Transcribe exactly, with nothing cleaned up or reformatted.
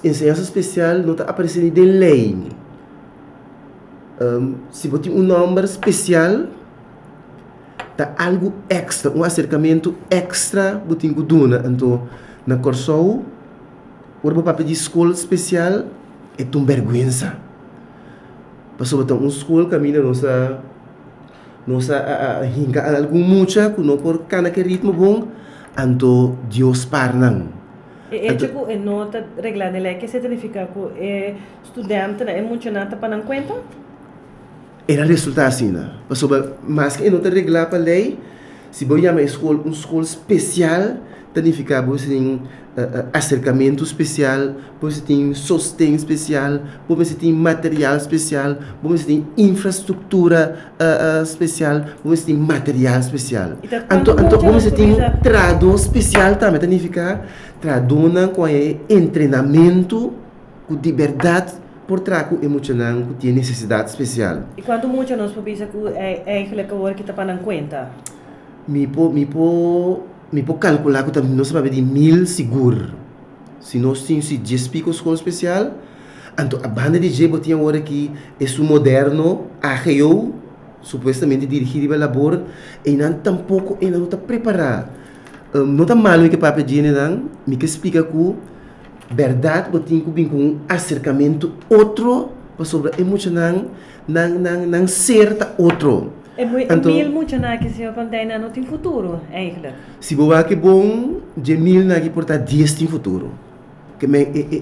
enseñança especial não está aparecendo de lei. Um, se você tem um número especial, tá algo extra, um acercamento extra você tem que dar. Então, na Corsou, o papel de escola especial é uma vergonha. Passou a ter uma escola que a minha nossa nossa hinga algo mucha que não por cana que ritmo bom, então Deus parnang. E é tipo é nota reglada lá que significa que é estudante é muito nata para não conta? Era resultado assim, né? Passou mas que nota reglada para lei, se você chama escola uma escola especial, significa você tem Uh, acercamento especial, você tem sustento especial, você tem material especial, você tem infraestrutura uh, uh, especial, você tem material especial. Então, então você tem tradução especial também, significa tradução com treinamento, com liberdade por trás com emocional, que tem necessidade especial. E quando muito nós podemos que é eigenlijk o que está para não conta? Me po me po me pode calcular que também nós sabemos de mil seguro. Se nós temos se dez pico escola especial, então a banda de Jebo tinha agora que é o moderno, a G O, supostamente dirigido pela labor, e não tampouco ainda não está preparado. Um, não está mal o que papai diz, não, me que explica que verdade você tem que vir com um acercamento outro sobre emocional, não não não certa outro. É muito mil muito na que se contém não tem futuro, eigenlijk. Se você é bom, de mil na que porta dez tem futuro. Que me